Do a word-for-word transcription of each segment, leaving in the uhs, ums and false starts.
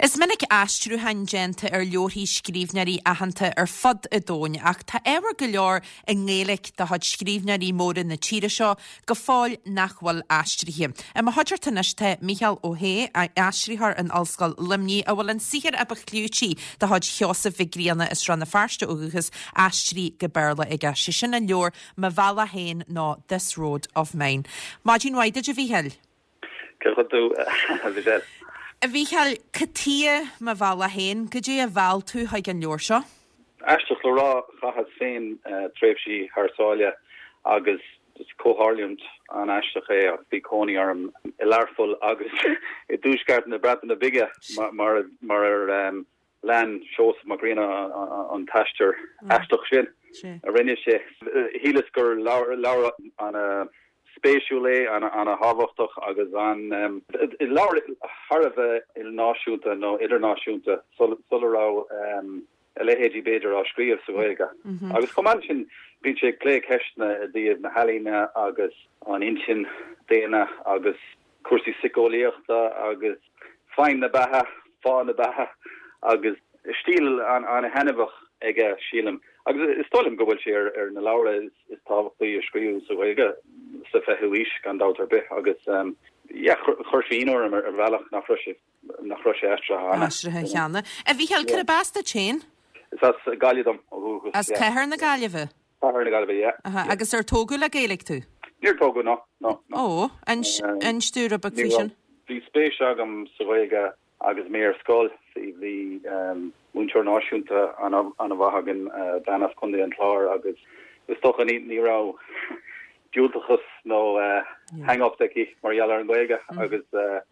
Is minic astrú hangenta ar leorthaí scríbnearí ahananta ar fod a dóin ach tá éhar go leor in ngéalaigh de had scríbnearí móra na tíre seo go fáil nachhfuil astríthe. Am haidir taniste Michael O'Hea a astrithar an Allscoil Limní a bhfuil an sihir a bachlútí de had cheosa vigriana is ranna farsta uguchas astrí go berla ige si sin an leor ma bhela hain ná This Road of Mine. Máidín waide a bhíhel? Cyrchadú a bhíhel. A bhíhel catia ma bhela hain, go dé a bhel tú haig an leor seo? Aisteach le rá chahad féin tréimhsí thsáile agus cóthárliúnt an aisteach é ach bhí cónaí arm i learfol agus i dúsgart na bratan na bige mar mar um, lean seos magrína an taistear aisteach sin a rinne sé hílas gur leabhar an a spéisiúlé an an a hábhachtach agus an um, i leabhar Harbh il náisiúnta nó idirnáisiúnta sulará um, a lehéidí beidir á scríomh sa bhilga. Agus chomán sin bíonn sé clé ceistna a dtíobh na helína agus an intin déana agus cuasaí sicóíochta agus fáin na batha, fáin na batha agus stíl an an a henebach ige sílam. Agus is stoilm go bhfuil sé ar ar na leabhar is is tábhachtaí a scríomh sa bhilga sa feithúis gan dátar bith agus um, ja chuirfíór ar ar bhealach nach froise nach froise eistre hána. Astrathe cheanna. A bhíhel cur a basta chéin? Is as gaiadam. As cethir na gaiamh? Cethir na gaiamh, ja. Agus ar tógu le géalaigh tú? Níor tógu, no, no. Ó, an stúr a bacfísin? Bhí spéis agam sa bhilga agus mé ar scoil bhí múnteoir náisiúnta an a bhahagan danas chundé an chlár agus is toch an ní rá dúltachas nó hang-up-deici mar dheallar an Gaeilge agus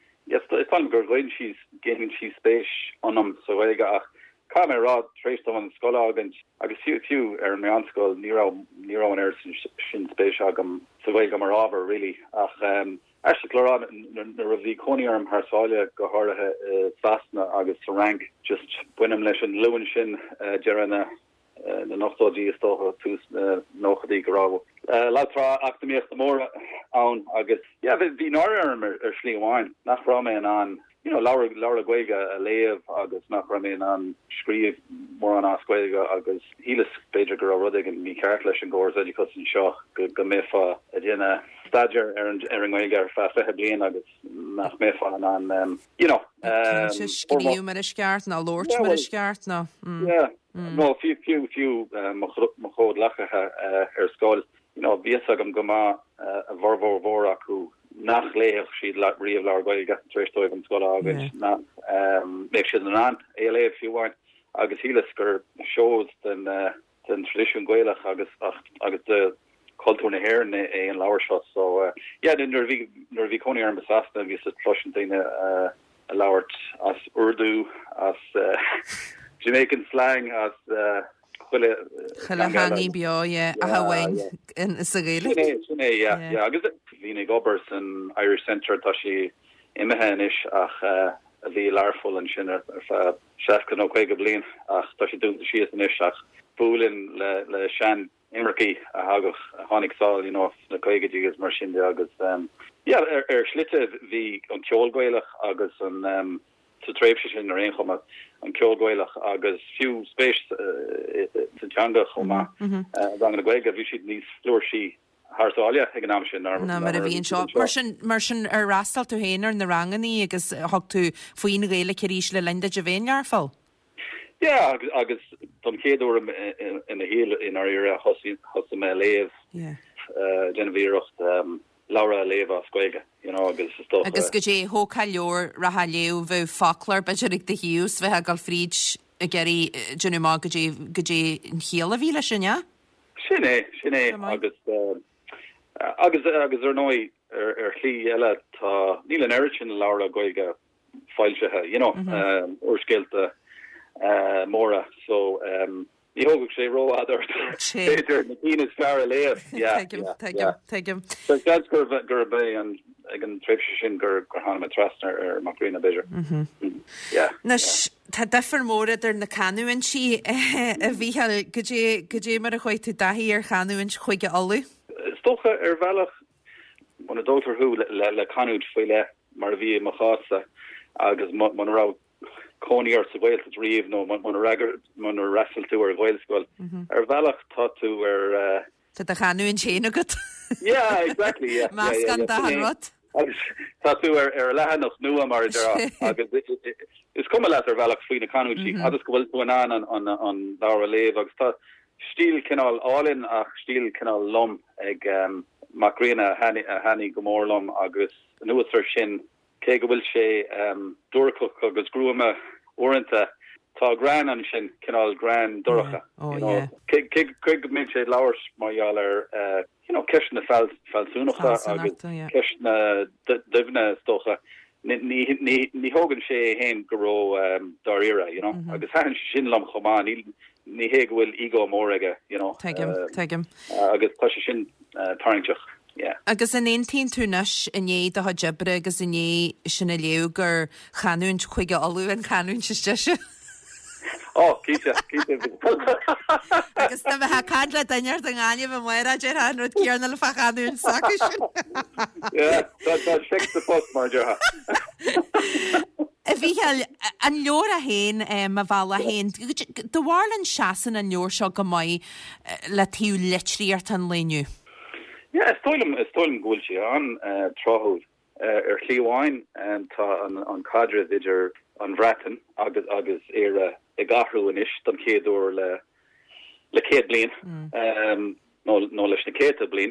is fan gur ghain síos géann sí spéis anam sa bhilga ach cá mé rád tréistom an scoil agant agus fiú fiú ar an mé anscoil ní rá ní rá an air sin spéis agam sa bhilga mar ábhar really ach um, Eiste chlorán na ra bhí cónaíarm thsáile go háirithe fastna agus sa rank just buinem leis an luan sin dearna na nachtódí is tócha tús nóchadaí go rábh. Látrá achtamíocht móra ann agus bhí náirm ar slí amháin nach raméin an you know lawer lawer Gaeilge a léamh agus nach raméin an scríomh mór an ascuilga agus hílas beidir go rudig an mí ceart leis an gcóras agus an seo go go méfa a dhéana staidir ar an ar an Gaeilge ar fa fethe bliain agus nach méfa an an um, you know scríomh mar a sceart ná lórt mar a sceart ná yeah no fiú fiú fiú mo chód lachathe ar scoil you know bhí agam go má a bharbhór mhór acu nach léoch siad le riamh leabhar Gaeilge tréistóibh an scoil agus nach méid siad an an é léamh fiúháin agus hílas gur shows den den tradiisiún Gaelach agus agus de cultúr na hhéir é an leabhar seo so yeah den nar bhí nar bhí cónaí ar an basasta bhí sa plosin daine a leabhart as Urdu as Jamaican slang as chuile hanní bio a hahain in sa Gaeilge yeah agus Vina Gobbers an Irish Centre tá si imimehan is ach a bhí learfol an sin ar seacan ó chuige blian ach tá si dúnta sios an is ach búlin le le sean immercí a hagach a tháinig sáil you know na chuige dígus mar sin agus um yeah ar ar slite bhí an ceol Gaelach agus an um sa tréimhse sin ar aonchomma an ceol Gaelach agus fiú spéis sa teanga chomma gan na Gaeilge bhí siad níos flúirsí Harsáile ag an am sin na mar a bhíon seo mar sin mar sin ar rastal tú héanaar na ranganí agus thug tú faoin na Gaeilge ceirís le lenda de bhéinarfáil? Yeah agus agus don céadú in na híal in ar ire thosa me léamh denmhíocht Laura léamh as Gaeilge you know agus agus go dé thócha leor ratha leú bheith faclar beidir ag de hiús bheith gal fríd a geirí dúnú má go dé go dé an chéal a bhíle sin ja? Sin é sin é agus agus agus ar nói ar ar chlí eile tá níl an air sin leabhar Gaeilge fáilsethe you know orscéalta móra so um ní thógadh sé ró adar féidir na tínas fear a léamh teigim gur gur bé an ag an tréimhse sin gur gur hána me trasnar ar macrína beidir tá defar móra ar na canúin si a bhíhel go dé mar a chuid tú dathí ar chaúin chuige alú stocha ar bhealach man a dótarthú le le canúid foiile mar a bhí mo chása agus man rá Coney ar sa bhil riomh nó man ragar man wrestle tú ar bhilscoil ar bhealach tá tú ar Tá a chaú an chéna go yeah exactly yeah Mas gan rot tá tú ar ar lehanach nua mar agus is cum le ar bhealach faoine canútí agus go bhfuil tú an an an an lá léh agus tá stíl cinál álinn ach stíl cinál lom ag macréna hanni a hanni gomórlum agus nuasar sin cé go bhfuil sé dúrcoch agus grúama orintanta tá gran an sin cinál gran dúracha chuig mé sé láhars maiall ar ceisna fellsúnacha agus ceisna duhne stocha ní hógann sé héin goró daríra agus ha sin lom chomá ní hé bhfuil ego mórige agus tá sin tarintach. Yeah. Agus in éontín túnas iné a jebre agus iné sinna léú gur chaún chuige alú an chaún se Oh, kíte, kíte. Agus tá ha cadla dainart an gáine bh muire de anú cearna le fa chaún sa. Yeah, that fix the post mar deha. A bhí an leor a héin a bhla héin do bhharlann seaan an leor seo go maiid le tíú litríart an léniu. Ja, stoilm stoilm goeltje aan uh, trohod uh, er chliwain en ta an an cadre vider an vraten agus agus era e gahru in is dan ke door le le ke blin mm. um, no no le kete blin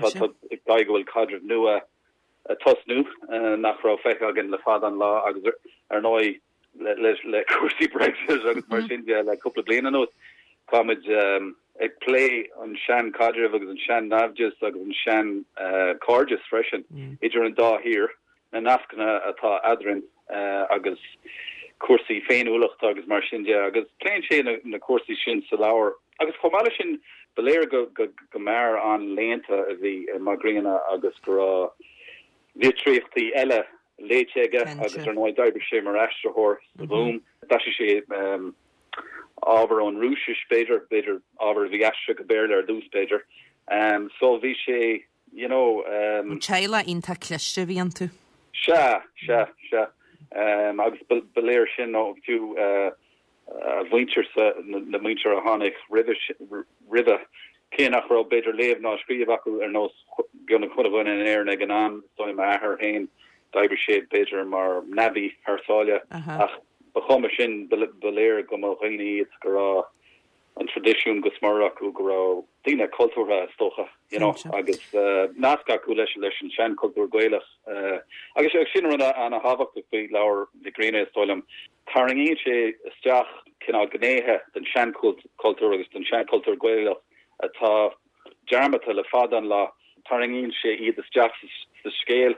ik daigel cadre nu a tos nu uh, nach ra fe agin le fa an la agus er noi le le le kursi brexit agus mar India le couple blin no kom um ag play an Shan cadre agus an Shan navgus agus an Shan uh, corgus freshen mm. idir an da here na nafkana atá adrin uh, agus cuasaí féin uachta agus mar sin agus léin sé na, na cuasaí sin sa láir agus chomáile sin beléir go go go mar an léanta a bhí magréna agus go vitriochttaí eile léiteige agus ar nóid daibre sé mar astrathór sa bhúm da sé um, aber on Russisch Peter beter aber vi astra geberler dus Peter um so vi sé you know um Chela inta kleshe vi antu sha sha sha um agus beléir sin no few uh uh winter na winter a hannig river river ke nach ro beter leef na skrif aku er nos gonna kun van in air negen an so ma her hein diber shade beter mar navi her solia ach bekomme sin beléir go réine it go an tradiisiún go smarach go dine kultúra stocha you know agus nasca go leis leis an sean kultúr goilech agus sin an an a hafacht fé lawer de grine stoilm taringí sé isteach cinná gnéhe den sean kultúr agus den sean kultúr goilech atá jarmata le fadan la taringín sé iad isteach sa scéal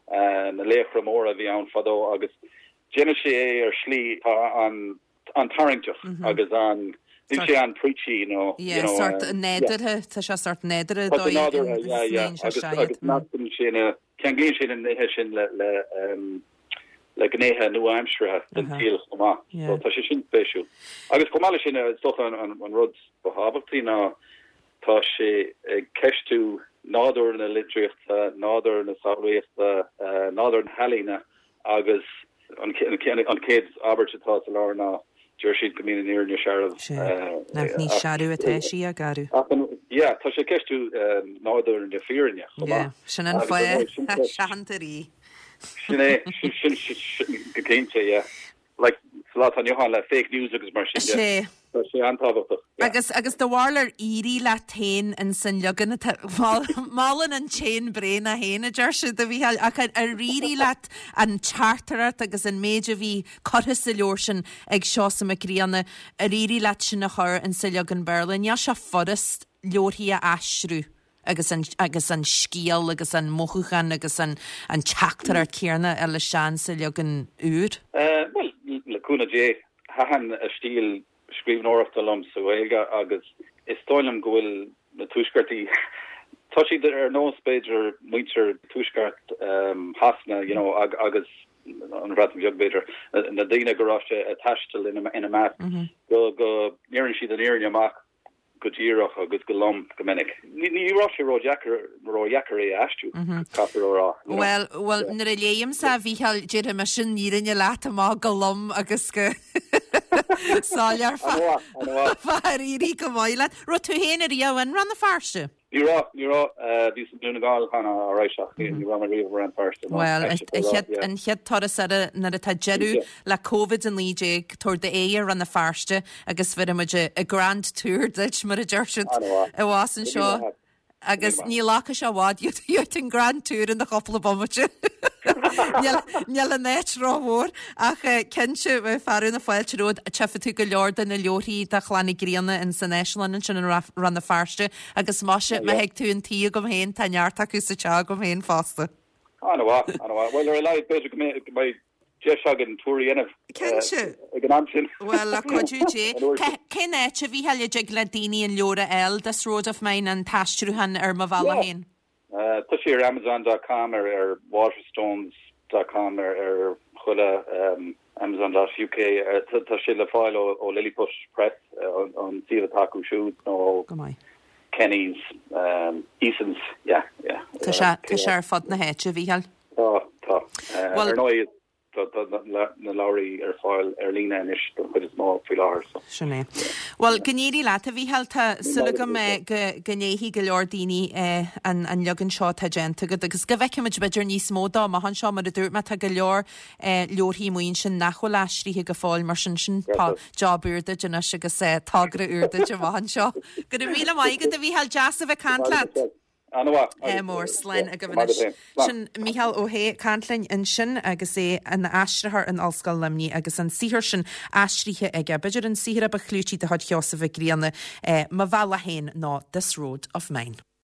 na léchramór a bhí an fadó agus Jenna sé er slí an an tarintach mm -hmm. agus an sé an preachy you know yeah, you know sort uh, nedere tá se sort nedere dó ja ja agus ná sin can gé sin in he sin le le um le gnéhe New Hampshire den tiel ma so tá sé sin spéciú agus komala sin stoch an an rud behaveltí ná tá sé kechtú náder na litricht náder na sarécht náder Halina agus an an kids abertá lá ná Jersey community near Sheriff ní seú a teisi a garú ja tá sé keú náidir de fearne sin an foié seantarí sinné gokéinte ja like lá an Johan le fake news agus mar sé agus agus do bhharlar írí le tain an san legan málan an chéin brein a héna deirse do bhí a a rií leat an charterat agus an méidir bhí chotha sa leor sin ag seo sa maríanna a rií leat sin na chur an sa legan Berlin ja se forrast leorthaí a asrú agus an agus an scíal agus an mochuchan agus an an charterat céarna eile sean sa legan úr well leúna dé hahan a stíl skrif norachtalum soelga agus is stoilm gohfuil na tuiskartí touchy that er no spager muinter tuiskart um hasna you know ag, agus an rat jogbeter na dina garage attached in a in a mat mm -hmm. go go nearing she the nearing yamak gojirach agus golum gomininic. Ní ra ro ro yakar é asú caprá. Well, well na a léim sa bhíhall dé me sin nírinne láta má golum agus go sáar farí go bhile. Ro tú héanaar íhain ran na farste. Ní ra ní ra ví dúna gáil chana áráiseach ní ra riomh an farste. Well, an chead tar a na a tá jeú le COVID an líé tóir de é ran na farste agus bfu muide a grand túr deit mar a deirsid a bhás an seo. Agus ní lácha se bhád dúirt an grand túr in na chopla bommate. Níl a net ráhór ach cinse bh farú na fáilteród a tefa tú go leorda na leorí de chlána gríanana in San National sin ran na farste agus máise me heag tú an tí gom héin tá neartta acu sa te gom héin fásta. Anhá anhá well ar le beidir go je agin túí enh sin. Well a chuúé Cinné se bhí heile de le daine an leora eil das ród of main an taistrúhan ar ma bhla héin. Tá sé ar Amazon dot com ar ar Waterstones dot com ar ar chuile Amazon dot U K tá sé le fáil ó Lilliput Press an si taú siúd nó Kenny's Easons Tá sé ar fod na héite bhíhall? Tá tá ar nó na laurí ar fáil ar lína is chud is má fi láir. Sinné. Well gnéirí leat a bhí heilta sulga me gnéhí go leor daoine an legan seo tagénta go agus go bhheiciimiid beidir níos módá má han seo mar a dúirt me tá go leor leorthaí muoin sin nachhfuil leisríthe go fáil mar sin sin jobúirda dena agus tágra úrda de bhahan seo. Go míle maigad a bhí heil jazz a bheith cantlaat. mór slein a go sin Michael O'Hé Cantlainn in sin agus é an astrathar an Allscoil Limní agus an sihir sin astríthe ige beidir an sihir a ba chlútí de had cheosa bh gríanna má bhela héin ná This Road of Mine.